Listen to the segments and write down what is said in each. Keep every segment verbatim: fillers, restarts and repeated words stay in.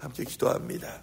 함께 기도합니다.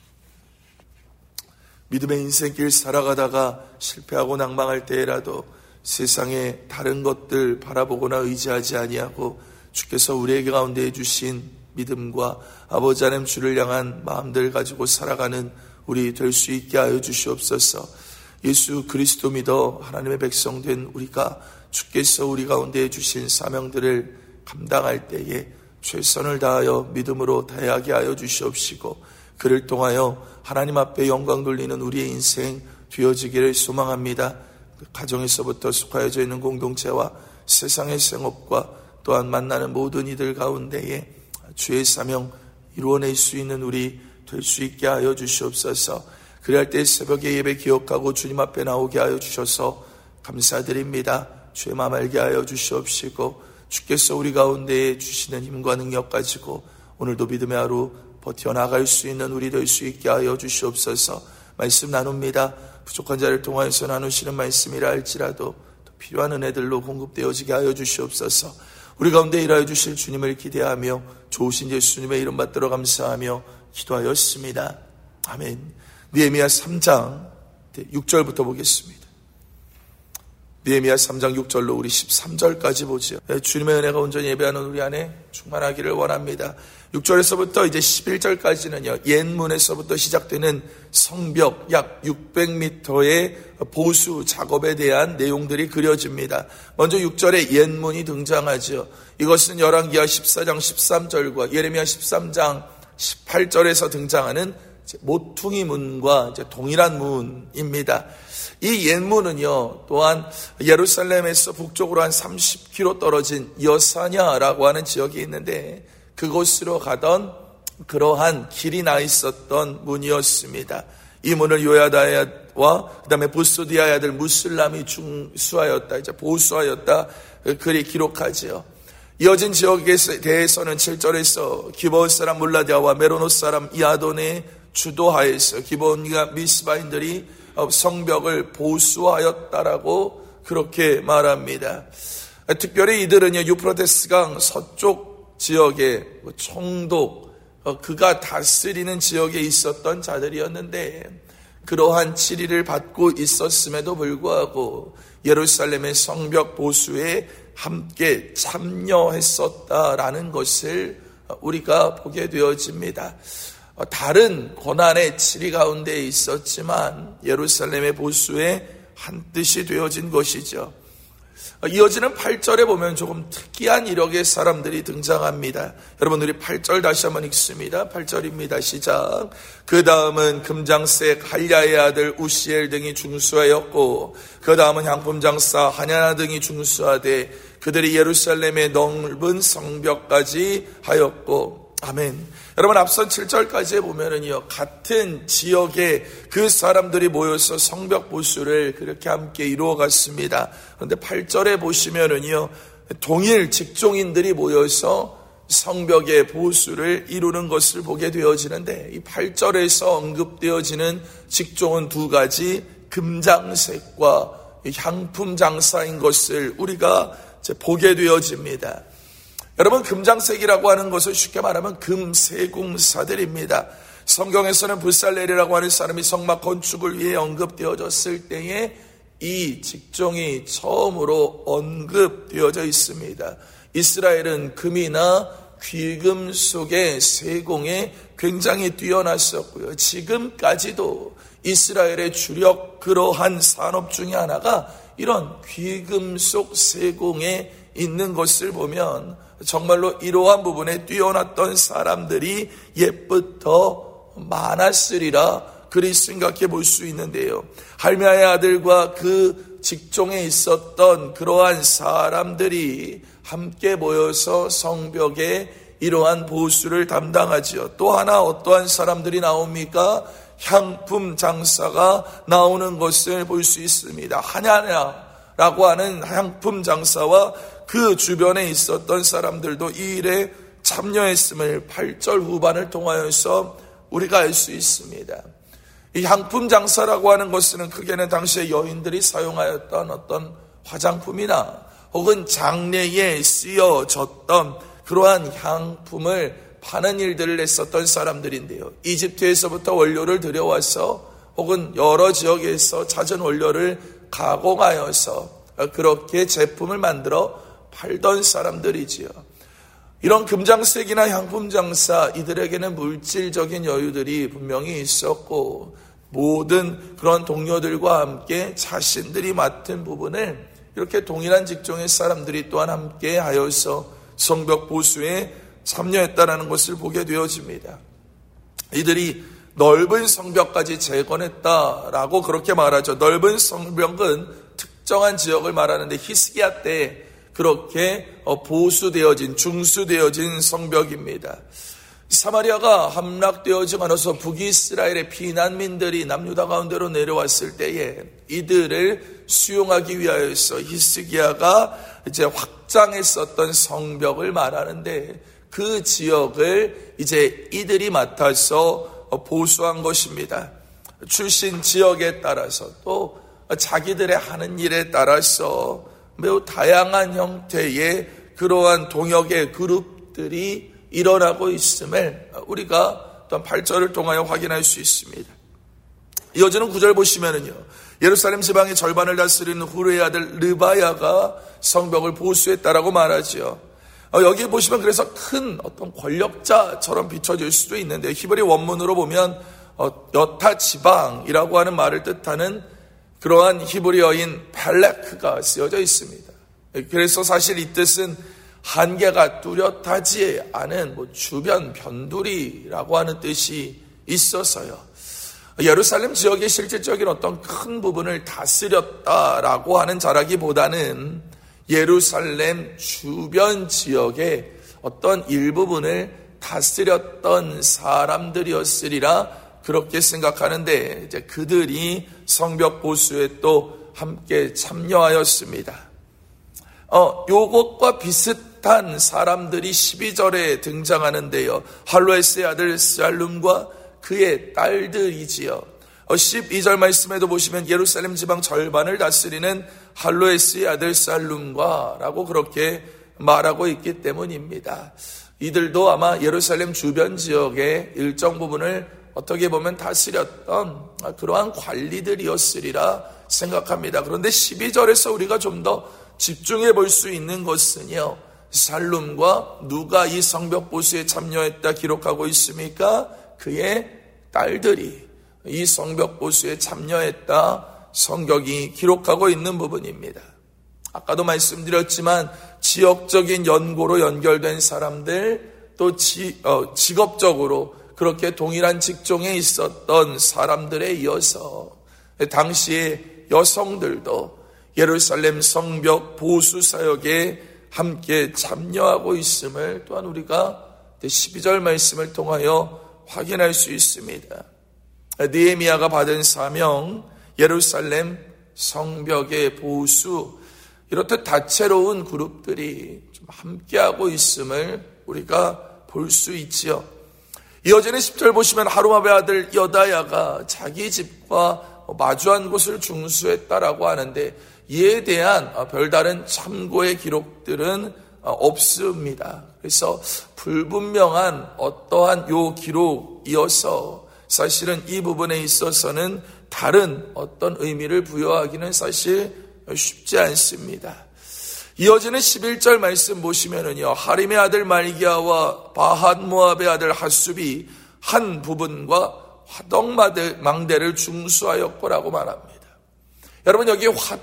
믿음의 인생길 살아가다가 실패하고 낭망할 때라도 세상에 다른 것들 바라보거나 의지하지 아니하고 주께서 우리에게 가운데 주신 믿음과 아버지 하나님 주를 향한 마음들 가지고 살아가는 우리 될 수 있게 하여 주시옵소서. 예수 그리스도 믿어 하나님의 백성 된 우리가 주께서 우리 가운데 주신 사명들을 감당할 때에 최선을 다하여 믿음으로 다하게 하여 주시옵시고 그를 통하여 하나님 앞에 영광 돌리는 우리의 인생 되어지기를 소망합니다. 가정에서부터 속하여져 있는 공동체와 세상의 생업과 또한 만나는 모든 이들 가운데에 주의 사명 이루어낼 수 있는 우리 될 수 있게 하여 주시옵소서. 그럴 때 새벽에 예배 기억하고 주님 앞에 나오게 하여 주셔서 감사드립니다. 주의 마음 알게 하여 주시옵시고 주께서 우리 가운데에 주시는 힘과 능력 가지고 오늘도 믿음의 하루 버텨나갈 수 있는 우리 될 수 있게 하여 주시옵소서. 말씀 나눕니다. 부족한 자를 통하여서 나누시는 말씀이라 할지라도 또 필요한 은혜들로 공급되어지게 하여 주시옵소서. 우리 가운데 일하여 주실 주님을 기대하며 좋으신 예수님의 이름 받들어 감사하며 기도하였습니다. 아멘. 느헤미야 삼 장 육 절부터 보겠습니다. 느헤미야 삼 장 육 절로 우리 십삼 절까지 보지요. 주님의 은혜가 온전히 예배하는 우리 안에 충만하기를 원합니다. 육 절에서부터 이제 십일 절까지는요, 옛문에서부터 시작되는 성벽 약 육백 미터의 보수 작업에 대한 내용들이 그려집니다. 먼저 육 절에 옛문이 등장하죠. 이것은 열왕기하 십사 장 십삼 절과 예레미야 십삼 장 십팔 절에서 등장하는 모퉁이 문과 이제 동일한 문입니다. 이 옛문은요, 또한 예루살렘에서 북쪽으로 한 삼십 킬로미터 떨어진 여사냐라고 하는 지역이 있는데 그곳으로 가던 그러한 길이 나 있었던 문이었습니다. 이 문을 요야다와 그 다음에 부스디아의 아들 무슬람이 중수하였다, 이제 보수하였다, 글이 기록하지요. 이어진 지역에 대해서는 칠 절에서 기브온 사람 물라디아와 메로노 사람 이아돈의 주도하에서 기브온과 미스바인들이 성벽을 보수하였다라고 그렇게 말합니다. 특별히 이들은요, 유프라테스강 서쪽 지역에 총독, 그가 다스리는 지역에 있었던 자들이었는데 그러한 치리를 받고 있었음에도 불구하고 예루살렘의 성벽 보수에 함께 참여했었다라는 것을 우리가 보게 되어집니다. 다른 고난의 치리 가운데 있었지만 예루살렘의 보수에 한뜻이 되어진 것이죠. 이어지는 팔 절에 보면 조금 특이한 이력의 사람들이 등장합니다. 여러분, 우리 팔 절 다시 한번 읽습니다. 팔 절입니다. 시작. 그 다음은 금장색 할야의 아들 우시엘 등이 중수하였고 그 다음은 향품장사 하냐나 등이 중수하되 그들이 예루살렘의 넓은 성벽까지 하였고. 아멘. 여러분, 앞선 칠 절까지 보면은요, 같은 지역에 그 사람들이 모여서 성벽 보수를 그렇게 함께 이루어 갔습니다. 그런데 팔 절에 보시면은요, 동일 직종인들이 모여서 성벽의 보수를 이루는 것을 보게 되어지는데, 이 팔 절에서 언급되어지는 직종은 두 가지, 금장색과 향품 장사인 것을 우리가 이제 보게 되어집니다. 여러분, 금장색이라고 하는 것을 쉽게 말하면 금세공사들입니다. 성경에서는 부살렐이라고 하는 사람이 성막 건축을 위해 언급되어졌을 때에 이 직종이 처음으로 언급되어져 있습니다. 이스라엘은 금이나 귀금속의 세공에 굉장히 뛰어났었고요. 지금까지도 이스라엘의 주력 그러한 산업 중에 하나가 이런 귀금속 세공에 있는 것을 보면 정말로 이러한 부분에 뛰어났던 사람들이 옛부터 많았으리라 그리 생각해 볼 수 있는데요. 할미야의 아들과 그 직종에 있었던 그러한 사람들이 함께 모여서 성벽에 이러한 보수를 담당하지요. 또 하나 어떠한 사람들이 나옵니까? 향품 장사가 나오는 것을 볼 수 있습니다. 하냐냐라고 하는 향품 장사와 그 주변에 있었던 사람들도 이 일에 참여했음을 팔 절 후반을 통하여서 우리가 알 수 있습니다. 이 향품 장사라고 하는 것은 크게는 당시에 여인들이 사용하였던 어떤 화장품이나 혹은 장례에 쓰여졌던 그러한 향품을 파는 일들을 했었던 사람들인데요. 이집트에서부터 원료를 들여와서 혹은 여러 지역에서 찾은 원료를 가공하여서 그렇게 제품을 만들어 팔던 사람들이지요. 이런 금장색이나 향품 장사, 이들에게는 물질적인 여유들이 분명히 있었고 모든 그런 동료들과 함께 자신들이 맡은 부분을 이렇게 동일한 직종의 사람들이 또한 함께 하여서 성벽 보수에 참여했다는 것을 보게 되어집니다. 이들이 넓은 성벽까지 재건했다라고 그렇게 말하죠. 넓은 성벽은 특정한 지역을 말하는데 히스기야 때 그렇게 보수되어진, 중수되어진 성벽입니다. 사마리아가 함락되어지고 나서 북이스라엘의 피난민들이 남유다 가운데로 내려왔을 때에 이들을 수용하기 위하여서 히스기야가 이제 확장했었던 성벽을 말하는데 그 지역을 이제 이들이 맡아서 보수한 것입니다. 출신 지역에 따라서 또 자기들의 하는 일에 따라서 매우 다양한 형태의 그러한 동역의 그룹들이 일어나고 있음을 우리가 또한 팔 절을 통하여 확인할 수 있습니다. 이어지는 구 절 보시면은요, 예루살렘 지방의 절반을 다스리는 후르의 아들 르바야가 성벽을 보수했다라고 말하죠. 여기 보시면 그래서 큰 어떤 권력자처럼 비춰질 수도 있는데 히브리 원문으로 보면 여타 지방이라고 하는 말을 뜻하는 그러한 히브리어인 펠레크가 쓰여져 있습니다. 그래서 사실 이 뜻은 한계가 뚜렷하지 않은 뭐 주변 변두리라고 하는 뜻이 있어서요. 예루살렘 지역의 실질적인 어떤 큰 부분을 다스렸다라고 하는 자라기보다는 예루살렘 주변 지역의 어떤 일부분을 다스렸던 사람들이었으리라 그렇게 생각하는데 이제 그들이 성벽 보수에 또 함께 참여하였습니다. 어, 요것과 비슷한 사람들이 십이 절에 등장하는데요. 할로에스의 아들 살룸과 그의 딸들이지요. 어, 십이 절 말씀에도 보시면 예루살렘 지방 절반을 다스리는 할로에스의 아들 살룸과 라고 그렇게 말하고 있기 때문입니다. 이들도 아마 예루살렘 주변 지역의 일정 부분을 어떻게 보면 다스렸던 그러한 관리들이었으리라 생각합니다. 그런데 십이 절에서 우리가 좀 더 집중해 볼 수 있는 것은요, 살룸과 누가 이 성벽 보수에 참여했다 기록하고 있습니까? 그의 딸들이 이 성벽 보수에 참여했다 성경이 기록하고 있는 부분입니다. 아까도 말씀드렸지만 지역적인 연고로 연결된 사람들, 또 지, 어, 직업적으로 그렇게 동일한 직종에 있었던 사람들에 이어서 당시의 여성들도 예루살렘 성벽 보수 사역에 함께 참여하고 있음을 또한 우리가 십이 절 말씀을 통하여 확인할 수 있습니다. 느헤미야가 받은 사명, 예루살렘 성벽의 보수, 이렇듯 다채로운 그룹들이 좀 함께하고 있음을 우리가 볼 수 있지요. 이어지는 십 절 보시면 하루마베 아들 여다야가 자기 집과 마주한 곳을 중수했다라고 하는데 이에 대한 별다른 참고의 기록들은 없습니다. 그래서 불분명한 어떠한 요 기록이어서 사실은 이 부분에 있어서는 다른 어떤 의미를 부여하기는 사실 쉽지 않습니다. 이어지는 십일 절 말씀 보시면은요, 하림의 아들 말기야와 바핫 모압의 아들 핫숲이 한 부분과 화덕망대를 중수하였고라고 말합니다. 여러분, 여기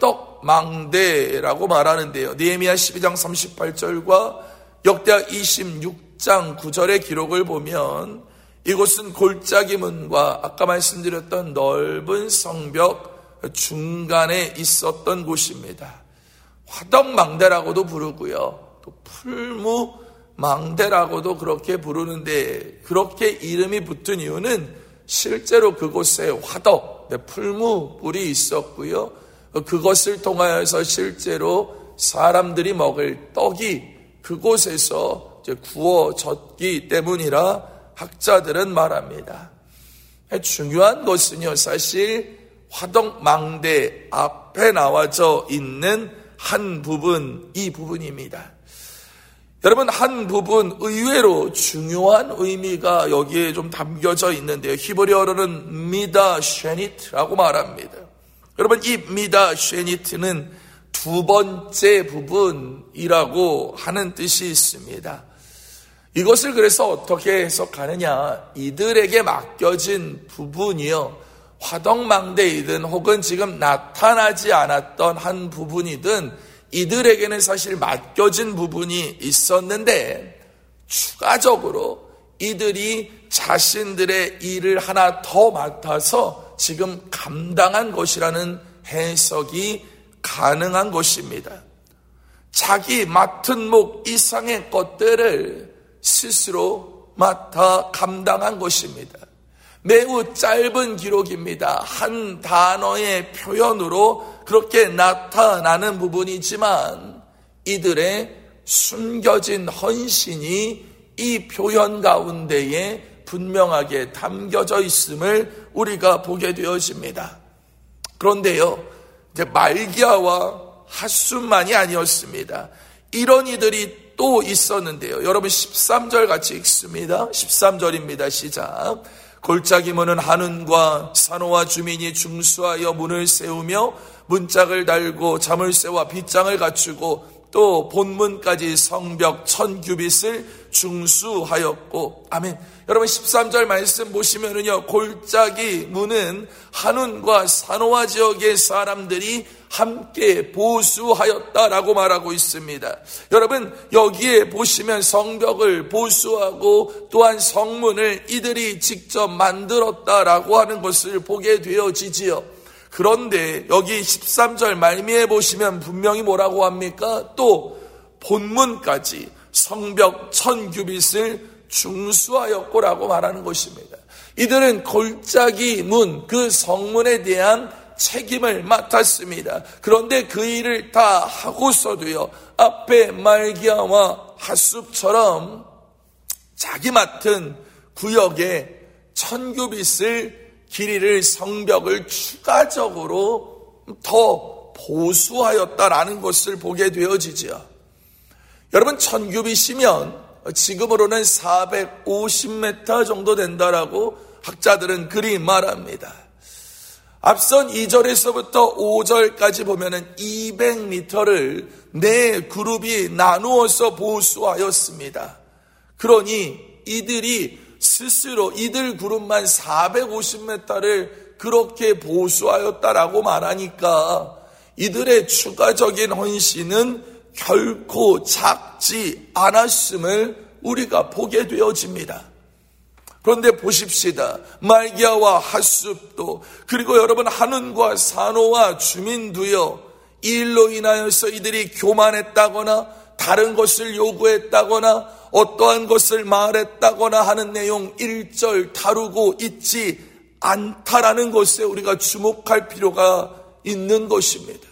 화덕망대라고 말하는데요, 느헤미야 십이 장 삼십팔 절과 역대하 이십육 장 구 절의 기록을 보면 이곳은 골짜기 문과 아까 말씀드렸던 넓은 성벽 중간에 있었던 곳입니다. 화덕망대라고도 부르고요, 또 풀무망대라고도 그렇게 부르는데, 그렇게 이름이 붙은 이유는 실제로 그곳에 화덕, 풀무불이 있었고요, 그것을 통하여서 실제로 사람들이 먹을 떡이 그곳에서 구워졌기 때문이라 학자들은 말합니다. 중요한 것은요, 사실 화덕망대 앞에 나와져 있는 한 부분, 이 부분입니다. 여러분, 한 부분 의외로 중요한 의미가 여기에 좀 담겨져 있는데요. 히브리어로는 미다 쉐니트라고 말합니다. 여러분, 이 미다 쉐니트는 두 번째 부분이라고 하는 뜻이 있습니다. 이것을 그래서 어떻게 해석하느냐, 이들에게 맡겨진 부분이요, 화덕망대이든 혹은 지금 나타나지 않았던 한 부분이든 이들에게는 사실 맡겨진 부분이 있었는데 추가적으로 이들이 자신들의 일을 하나 더 맡아서 지금 감당한 것이라는 해석이 가능한 것입니다. 자기 맡은 목 이상의 것들을 스스로 맡아 감당한 것입니다. 매우 짧은 기록입니다. 한 단어의 표현으로 그렇게 나타나는 부분이지만 이들의 숨겨진 헌신이 이 표현 가운데에 분명하게 담겨져 있음을 우리가 보게 되어집니다. 그런데요, 이제 말기야와 핫숫만이 아니었습니다. 이런 이들이 또 있었는데요. 여러분 십삼 절 같이 읽습니다. 십삼 절입니다. 시작. 골짜기 문은 한운과 산호와 주민이 중수하여 문을 세우며 문짝을 달고 자물쇠와 빗장을 갖추고 또 본문까지 성벽 천 규빗을 중수하였고. 아멘. 여러분 십삼 절 말씀 보시면은요, 골짜기 문은 한운과 산호와 지역의 사람들이 함께 보수하였다라고 말하고 있습니다. 여러분 여기에 보시면 성벽을 보수하고 또한 성문을 이들이 직접 만들었다라고 하는 것을 보게 되어지지요. 그런데 여기 십삼 절 말미에 보시면 분명히 뭐라고 합니까? 또 본문까지 성벽 천 규빗을 중수하였고라고 말하는 것입니다. 이들은 골짜기 문, 그 성문에 대한 책임을 맡았습니다. 그런데 그 일을 다 하고서도요, 앞에 말기야와 핫숫처럼 자기 맡은 구역에 천규빗을 길이를 성벽을 추가적으로 더 보수하였다라는 것을 보게 되어지죠. 여러분 천규빗이면 지금으로는 사백오십 미터 정도 된다라고 학자들은 그리 말합니다. 앞선 이 절에서부터 오 절까지 보면은 이백 미터를 네 그룹이 나누어서 보수하였습니다. 그러니 이들이 스스로 이들 그룹만 사백오십 미터를 그렇게 보수하였다라고 말하니까 이들의 추가적인 헌신은 결코 작지 않았음을 우리가 보게 되어집니다. 그런데 보십시다. 말기야와 핫숫도 그리고 여러분 한운과 산호와 주민도요, 이 일로 인하여서 이들이 교만했다거나 다른 것을 요구했다거나 어떠한 것을 말했다거나 하는 내용 일 절 다루고 있지 않다라는 것에 우리가 주목할 필요가 있는 것입니다.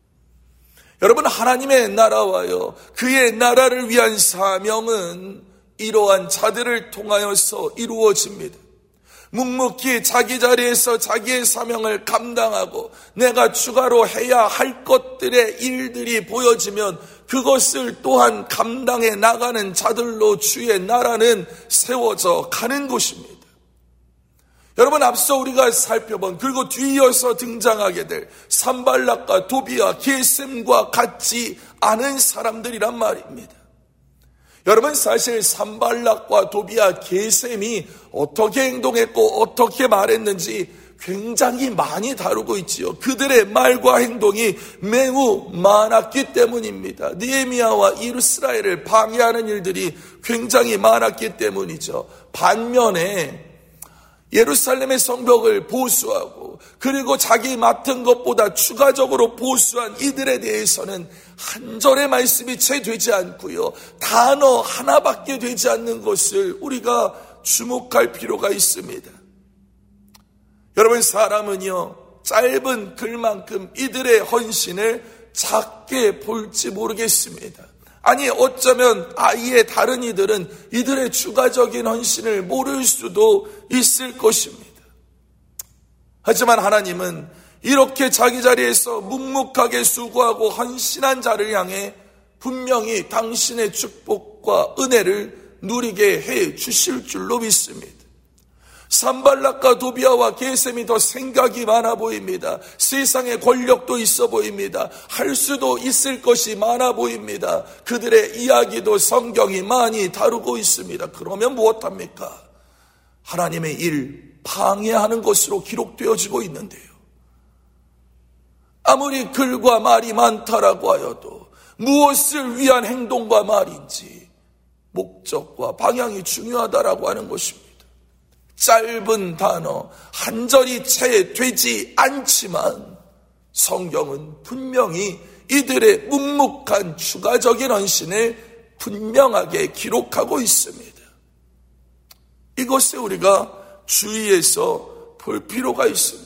여러분 하나님의 나라와요, 그의 나라를 위한 사명은 이러한 자들을 통하여서 이루어집니다. 묵묵히 자기 자리에서 자기의 사명을 감당하고 내가 추가로 해야 할 것들의 일들이 보여지면 그것을 또한 감당해 나가는 자들로 주의 나라는 세워져 가는 것입니다. 여러분 앞서 우리가 살펴본 그리고 뒤이어서 등장하게 될 산발락과 도비아, 게셈과 같지 않은 사람들이란 말입니다. 여러분 사실 산발락과 도비아, 게셈이 어떻게 행동했고 어떻게 말했는지 굉장히 많이 다루고 있지요. 그들의 말과 행동이 매우 많았기 때문입니다. 느헤미야와 이스라엘을 방해하는 일들이 굉장히 많았기 때문이죠. 반면에 예루살렘의 성벽을 보수하고 그리고 자기 맡은 것보다 추가적으로 보수한 이들에 대해서는 한 절의 말씀이 채 되지 않고요, 단어 하나밖에 되지 않는 것을 우리가 주목할 필요가 있습니다. 여러분 사람은요, 짧은 글만큼 이들의 헌신을 작게 볼지 모르겠습니다. 아니 어쩌면 아예 다른 이들은 이들의 추가적인 헌신을 모를 수도 있을 것입니다. 하지만 하나님은 이렇게 자기 자리에서 묵묵하게 수고하고 헌신한 자를 향해 분명히 당신의 축복, 복과 은혜를 누리게 해 주실 줄로 믿습니다. 산발락과 도비아와 게셈이 더 생각이 많아 보입니다. 세상에 권력도 있어 보입니다. 할 수도 있을 것이 많아 보입니다. 그들의 이야기도 성경이 많이 다루고 있습니다. 그러면 무엇합니까? 하나님의 일 방해하는 것으로 기록되어지고 있는데요. 아무리 글과 말이 많다라고 하여도 무엇을 위한 행동과 말인지 목적과 방향이 중요하다라고 하는 것입니다. 짧은 단어 한 절이 채 되지 않지만 성경은 분명히 이들의 묵묵한 추가적인 헌신을 분명하게 기록하고 있습니다. 이것에 우리가 주의해서 볼 필요가 있습니다.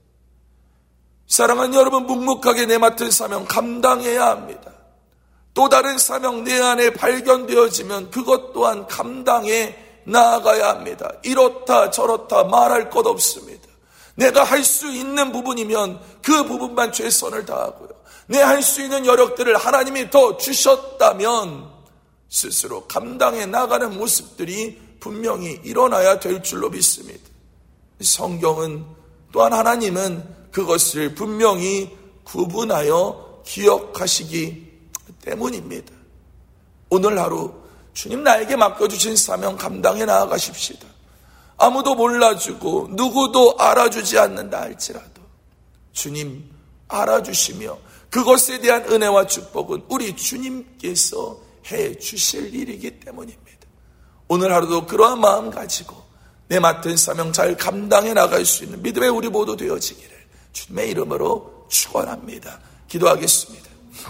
사랑하는 여러분, 묵묵하게 내 맡은 사명 감당해야 합니다. 또 다른 사명 내 안에 발견되어지면 그것 또한 감당해 나아가야 합니다. 이렇다 저렇다 말할 것 없습니다. 내가 할 수 있는 부분이면 그 부분만 최선을 다하고요. 내 할 수 있는 여력들을 하나님이 더 주셨다면 스스로 감당해 나가는 모습들이 분명히 일어나야 될 줄로 믿습니다. 성경은 또한 하나님은 그것을 분명히 구분하여 기억하시기 때문입니다. 오늘 하루 주님 나에게 맡겨주신 사명 감당해 나아가십시다. 아무도 몰라주고 누구도 알아주지 않는다 할지라도 주님 알아주시며 그것에 대한 은혜와 축복은 우리 주님께서 해주실 일이기 때문입니다. 오늘 하루도 그러한 마음 가지고 내 맡은 사명 잘 감당해 나갈 수 있는 믿음의 우리 모두 되어지기를 주님의 이름으로 축원합니다. 기도하겠습니다.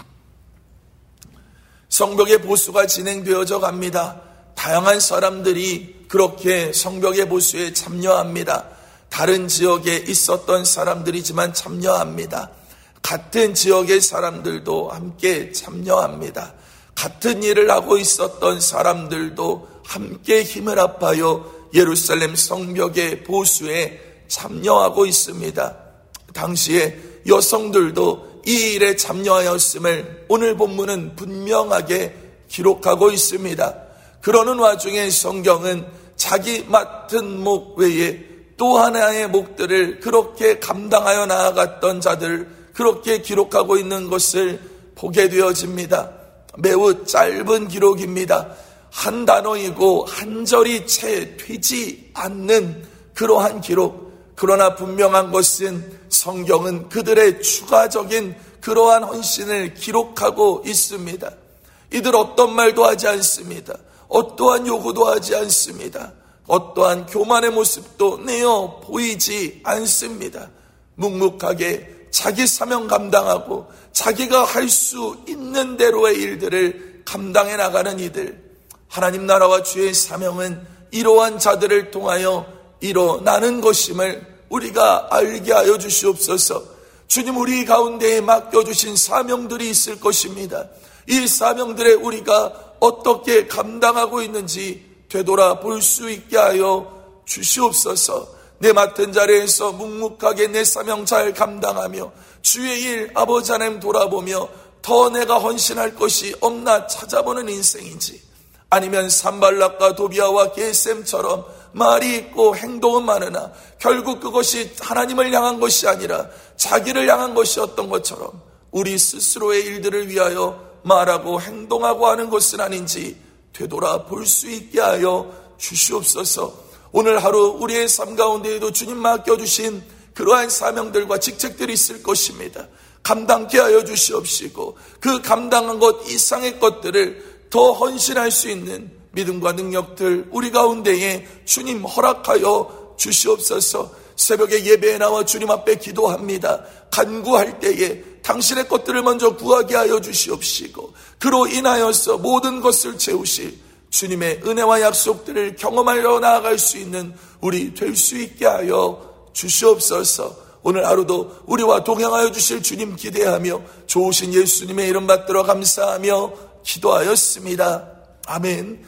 성벽의 보수가 진행되어져 갑니다. 다양한 사람들이 그렇게 성벽의 보수에 참여합니다. 다른 지역에 있었던 사람들이지만 참여합니다. 같은 지역의 사람들도 함께 참여합니다. 같은 일을 하고 있었던 사람들도 함께 힘을 합하여 예루살렘 성벽의 보수에 참여하고 있습니다. 당시에 여성들도 이 일에 참여하였음을 오늘 본문은 분명하게 기록하고 있습니다. 그러는 와중에 성경은 자기 맡은 목 외에 또 하나의 목들을 그렇게 감당하여 나아갔던 자들 그렇게 기록하고 있는 것을 보게 되어집니다. 매우 짧은 기록입니다. 한 단어이고 한 절이 채 되지 않는 그러한 기록. 그러나 분명한 것은 성경은 그들의 추가적인 그러한 헌신을 기록하고 있습니다. 이들 어떤 말도 하지 않습니다. 어떠한 요구도 하지 않습니다. 어떠한 교만의 모습도 내어 보이지 않습니다. 묵묵하게 자기 사명 감당하고 자기가 할 수 있는 대로의 일들을 감당해 나가는 이들. 하나님 나라와 주의 사명은 이러한 자들을 통하여 일어나는 것임을 우리가 알게 하여 주시옵소서. 주님 우리 가운데에 맡겨주신 사명들이 있을 것입니다. 이 사명들에 우리가 어떻게 감당하고 있는지 되돌아볼 수 있게 하여 주시옵소서. 내 맡은 자리에서 묵묵하게 내 사명 잘 감당하며 주의 일 아버지 하나님 돌아보며 더 내가 헌신할 것이 없나 찾아보는 인생인지, 아니면 산발락과 도비아와 게셈처럼 말이 있고 행동은 많으나 결국 그것이 하나님을 향한 것이 아니라 자기를 향한 것이었던 것처럼 우리 스스로의 일들을 위하여 말하고 행동하고 하는 것은 아닌지 되돌아볼 수 있게 하여 주시옵소서. 오늘 하루 우리의 삶 가운데에도 주님 맡겨주신 그러한 사명들과 직책들이 있을 것입니다. 감당케 하여 주시옵시고 그 감당한 것 이상의 것들을 더 헌신할 수 있는 믿음과 능력들 우리 가운데에 주님 허락하여 주시옵소서. 새벽에 예배에 나와 주님 앞에 기도합니다. 간구할 때에 당신의 것들을 먼저 구하게 하여 주시옵시고 그로 인하여서 모든 것을 채우실 주님의 은혜와 약속들을 경험하여 나아갈 수 있는 우리 될 수 있게 하여 주시옵소서. 오늘 하루도 우리와 동행하여 주실 주님 기대하며 좋으신 예수님의 이름 받들어 감사하며 기도하였습니다. 아멘.